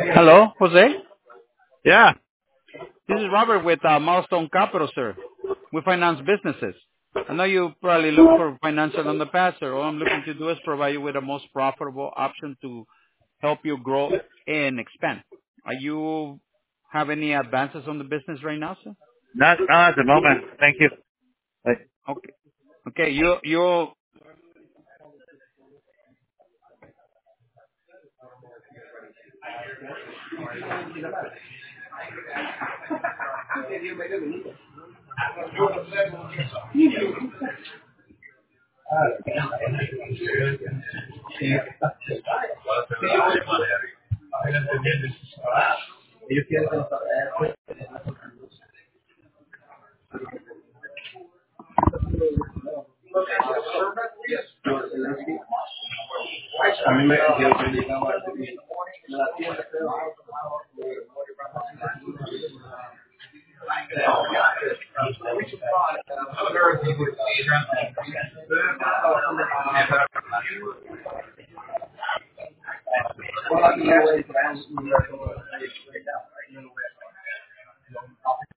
Hello, Jose. Yeah. This is Robert with Milestone Capital, sir. We finance businesses. I know you probably look for financial in the past, sir. All I'm looking to do is provide you with the most profitable option to help you grow and expand. Are you have any advances on the business right now, sir? Not at the moment. Thank you. Like, Okay. Okay. You.